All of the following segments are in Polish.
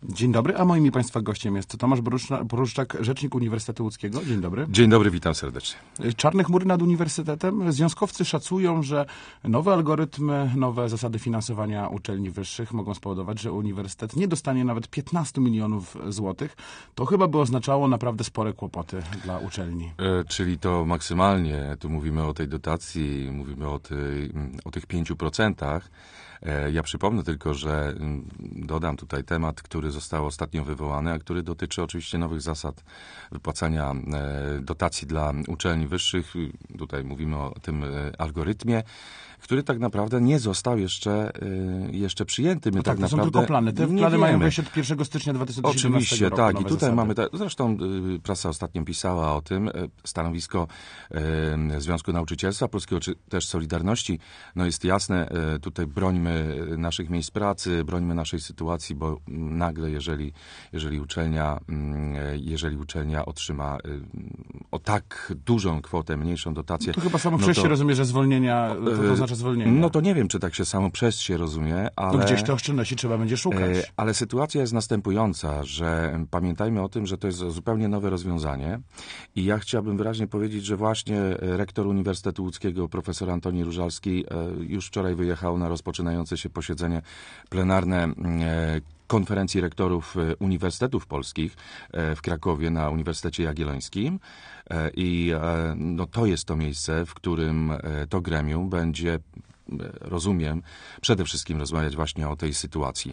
Dzień dobry, a moim i Państwa gościem jest Tomasz Boruszczak, rzecznik Uniwersytetu Łódzkiego. Dzień dobry. Dzień dobry, witam serdecznie. Czarne chmury nad uniwersytetem. Związkowcy szacują, że nowe algorytmy, nowe zasady finansowania uczelni wyższych mogą spowodować, że uniwersytet nie dostanie nawet 15 milionów złotych. To chyba by oznaczało naprawdę spore kłopoty dla uczelni. Czyli to maksymalnie, tu mówimy o tej dotacji, mówimy o tych 5%. Ja przypomnę tylko, że dodam tutaj temat, który został ostatnio wywołany, a który dotyczy oczywiście nowych zasad wypłacania dotacji dla uczelni wyższych. Tutaj mówimy o tym algorytmie, który tak naprawdę nie został jeszcze przyjęty. My tak, tak to naprawdę są tylko plany. Te plany mają wejść od 1 stycznia 2017 Oczywiście, roku. tak. I tutaj zasady. mamy, zresztą prasa ostatnio pisała o tym, stanowisko Związku Nauczycielstwa Polskiego, czy też Solidarności, no jest jasne, tutaj brońmy naszych miejsc pracy, brońmy naszej sytuacji, bo nagle, jeżeli uczelnia otrzyma o tak dużą kwotę, mniejszą dotację... To chyba samo przez się rozumie, że zwolnienia, to oznacza zwolnienie. No to nie wiem, czy tak się samo przez się rozumie, ale... No gdzieś te oszczędności trzeba będzie szukać. Ale sytuacja jest następująca, że pamiętajmy o tym, że to jest zupełnie nowe rozwiązanie i ja chciałbym wyraźnie powiedzieć, że właśnie rektor Uniwersytetu Łódzkiego, profesor Antoni Różalski, już wczoraj wyjechał na rozpoczynające się posiedzenie plenarne Konferencji Rektorów Uniwersytetów Polskich w Krakowie na Uniwersytecie Jagiellońskim i no, to jest to miejsce, w którym to gremium będzie, rozumiem, przede wszystkim rozmawiać właśnie o tej sytuacji.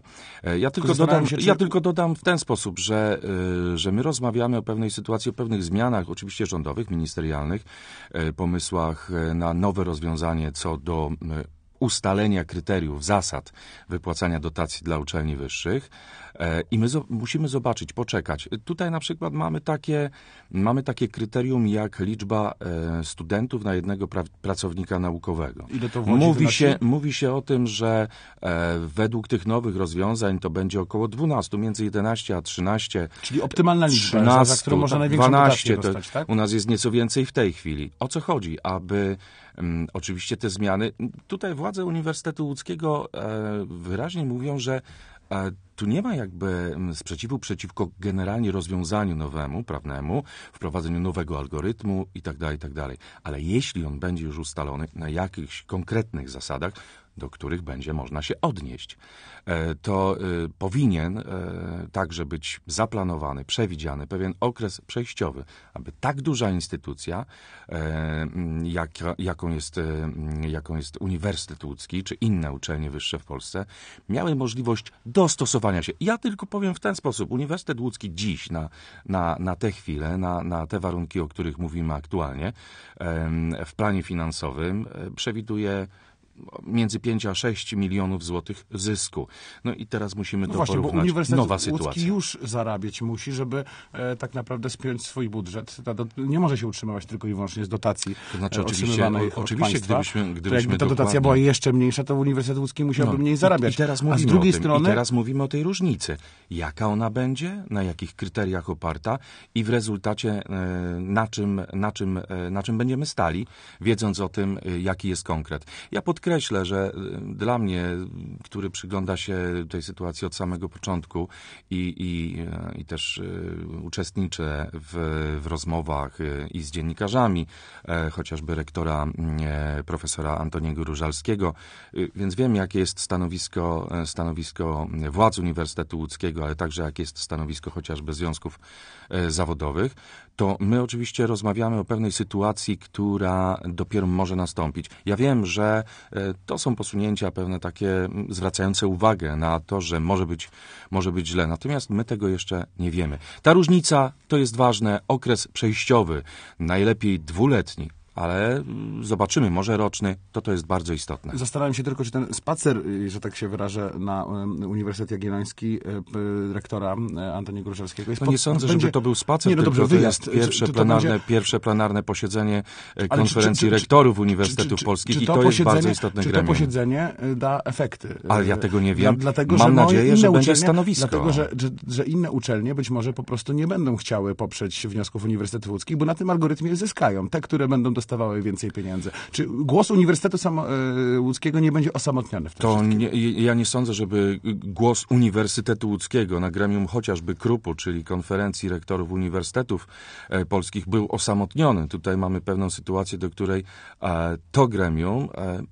Ja tylko dodam w ten sposób, że my rozmawiamy o pewnej sytuacji, o pewnych zmianach, oczywiście rządowych, ministerialnych, pomysłach na nowe rozwiązanie co do ustalenia kryteriów, zasad wypłacania dotacji dla uczelni wyższych i my musimy zobaczyć, poczekać. Tutaj na przykład mamy takie kryterium jak liczba studentów na jednego pracownika naukowego. Ile to w Łodzi mówi się o tym, że według tych nowych rozwiązań to będzie około 12, między 11 a 13. Czyli optymalna liczba, 13, za którą można największą 12, dotację dostać, tak? U nas jest nieco więcej w tej chwili. O co chodzi? Aby oczywiście te zmiany... Tutaj władze Uniwersytetu Łódzkiego wyraźnie mówią, że tu nie ma jakby sprzeciwu przeciwko generalnie rozwiązaniu nowemu, prawnemu, wprowadzeniu nowego algorytmu itd., itd. Ale jeśli on będzie już ustalony na jakichś konkretnych zasadach, do których będzie można się odnieść, to powinien także być zaplanowany, przewidziany pewien okres przejściowy, aby tak duża instytucja, jaką jest Uniwersytet Łódzki, czy inne uczelnie wyższe w Polsce, miały możliwość dostosowania się. Ja tylko powiem w ten sposób. Uniwersytet Łódzki dziś, na tę chwilę, na te warunki, o których mówimy aktualnie, w planie finansowym przewiduje między 5 a 6 milionów złotych zysku. No i teraz musimy to właśnie, porównać. Bo Uniwersytet Nowa Łódzki sytuacja. już zarabiać musi, żeby tak naprawdę spiąć swój budżet. Nie może się utrzymywać tylko i wyłącznie z dotacji To znaczy, otrzymywanej od państwa. gdybyśmy jakby ta dotacja była jeszcze mniejsza, to Uniwersytet Łódzki musiałby mniej zarabiać. I teraz mówimy o tej różnicy. Jaka ona będzie, na jakich kryteriach oparta i w rezultacie na czym będziemy stali, wiedząc o tym, jaki jest konkret. Ja podkreślę, że dla mnie, który przygląda się tej sytuacji od samego początku i też uczestniczę w rozmowach i z dziennikarzami, chociażby rektora profesora Antoniego Różalskiego, więc wiem, jakie jest stanowisko władz Uniwersytetu Łódzkiego, ale także jakie jest stanowisko chociażby związków zawodowych, to my oczywiście rozmawiamy o pewnej sytuacji, która dopiero może nastąpić. Ja wiem, że to są posunięcia pewne takie zwracające uwagę na to, że może być źle. Natomiast my tego jeszcze nie wiemy. Ta różnica to jest ważne. Okres przejściowy, najlepiej 2-letni, ale zobaczymy, może roczny, to jest bardzo istotne. Zastanawiam się tylko, czy ten spacer, że tak się wyrażę, na Uniwersytet Jagielloński rektora Antoniego Różalskiego jest... Nie sądzę, żeby to był spacer, nie, no dobrze, tylko wyjazd. To jest pierwsze plenarne posiedzenie konferencji rektorów Uniwersytetów Polskich i to jest bardzo istotne gremium. Czy to posiedzenie da efekty? Ale ja tego nie wiem. Dlatego, Mam nadzieję, że będzie stanowisko. Dlatego, że inne uczelnie być może po prostu nie będą chciały poprzeć wniosków Uniwersytetów Łódzkich, bo na tym algorytmie zyskają. Te, które będą dostawały więcej pieniędzy. Czy głos Uniwersytetu Łódzkiego nie będzie osamotniony w tym wszystkim? Ja nie sądzę, żeby głos Uniwersytetu Łódzkiego na gremium chociażby KRUP-u, czyli Konferencji Rektorów Uniwersytetów Polskich, był osamotniony. Tutaj mamy pewną sytuację, do której to gremium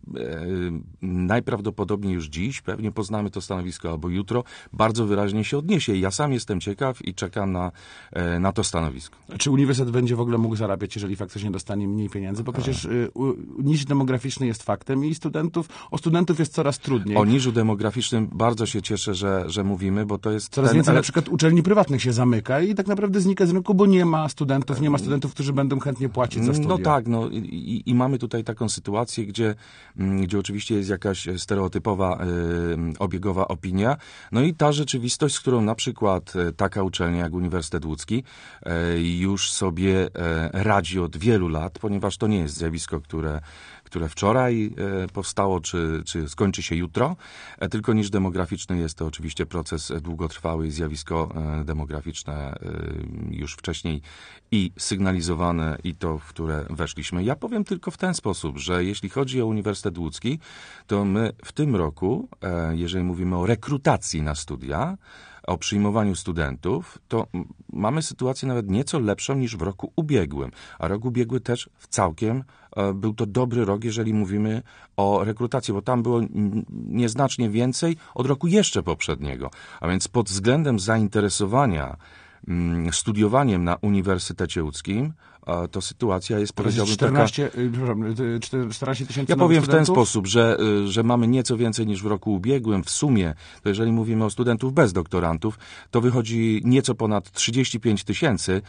najprawdopodobniej już dziś, pewnie poznamy to stanowisko albo jutro, bardzo wyraźnie się odniesie. Ja sam jestem ciekaw i czekam na to stanowisko. Czy uniwersytet będzie w ogóle mógł zarabiać, jeżeli faktycznie dostanie mniej pieniędzy? Bo przecież niż demograficzny jest faktem i o studentów jest coraz trudniej. O niżu demograficznym bardzo się cieszę, że mówimy, bo to jest... Coraz więcej na przykład uczelni prywatnych się zamyka i tak naprawdę znika z rynku, bo nie ma studentów, którzy będą chętnie płacić za studia. No tak, i mamy tutaj taką sytuację, gdzie oczywiście jest jakaś stereotypowa, obiegowa opinia, no i ta rzeczywistość, z którą na przykład taka uczelnia jak Uniwersytet Łódzki już sobie radzi od wielu lat, ponieważ to nie jest zjawisko, które wczoraj powstało, czy skończy się jutro, tylko niż demograficzny jest to oczywiście proces długotrwały i zjawisko demograficzne już wcześniej i sygnalizowane i to, w które weszliśmy. Ja powiem tylko w ten sposób, że jeśli chodzi o Uniwersytet Łódzki, to my w tym roku, jeżeli mówimy o rekrutacji na studia, o przyjmowaniu studentów, to mamy sytuację nawet nieco lepszą niż w roku ubiegłym. A rok ubiegły też był to dobry rok, jeżeli mówimy o rekrutacji, bo tam było nieznacznie więcej od roku jeszcze poprzedniego. A więc pod względem zainteresowania studiowaniem na Uniwersytecie Łódzkim, to sytuacja jest, powiedziałbym, 14 tysięcy. Ja powiem studentów? W ten sposób, że mamy nieco więcej niż w roku ubiegłym. W sumie, to jeżeli mówimy o studentów bez doktorantów, to wychodzi nieco ponad 35 tysięcy.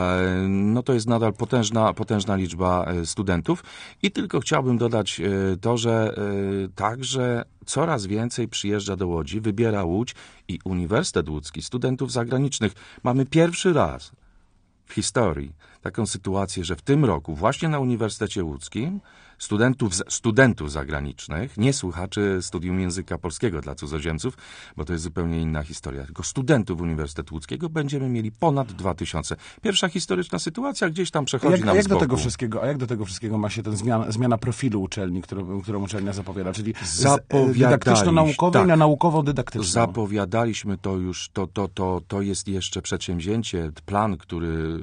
No to jest nadal potężna liczba studentów. I tylko chciałbym dodać to, że także coraz więcej przyjeżdża do Łodzi, wybiera Łódź i Uniwersytet Łódzki studentów zagranicznych. Mamy pierwszy raz w historii taką sytuację, że w tym roku właśnie na Uniwersytecie Łódzkim studentów zagranicznych, nie słuchaczy studium języka polskiego dla cudzoziemców, bo to jest zupełnie inna historia, tylko studentów Uniwersytetu Łódzkiego będziemy mieli ponad 2000. Pierwsza historyczna sytuacja gdzieś tam przechodzi nam z boku. A jak do tego wszystkiego ma się ten zmiana profilu uczelni, którą uczelnia zapowiada, czyli dydaktyczno-naukową tak, na naukowo-dydaktyczną? Zapowiadaliśmy to już, to jest jeszcze przedsięwzięcie, plan, który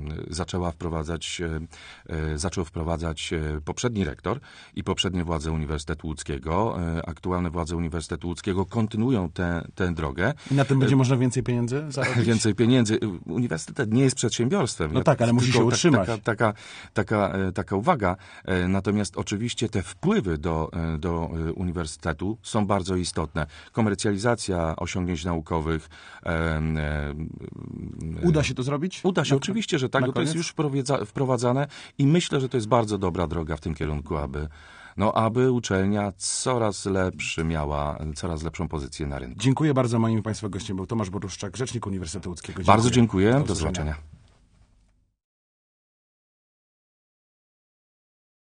zaczął wprowadzać poprzedni rektor i poprzednie władze Uniwersytetu Łódzkiego. Aktualne władze Uniwersytetu Łódzkiego kontynuują tę drogę. I na tym będzie można więcej pieniędzy zarobić? Więcej pieniędzy. Uniwersytet nie jest przedsiębiorstwem. No tak, ale musi się utrzymać. Taka uwaga. Natomiast oczywiście te wpływy do uniwersytetu są bardzo istotne. Komercjalizacja osiągnięć naukowych. Uda się to zrobić? Uda się, oczywiście, że tak. To jest już wprowadzane i myślę, że to jest bardzo dobra droga w tym kierunku, aby uczelnia miała coraz lepszą pozycję na rynku. Dziękuję bardzo. Moim Państwa gościem był Tomasz Boruszczak, rzecznik Uniwersytetu Łódzkiego. Bardzo dziękuję. Do zobaczenia.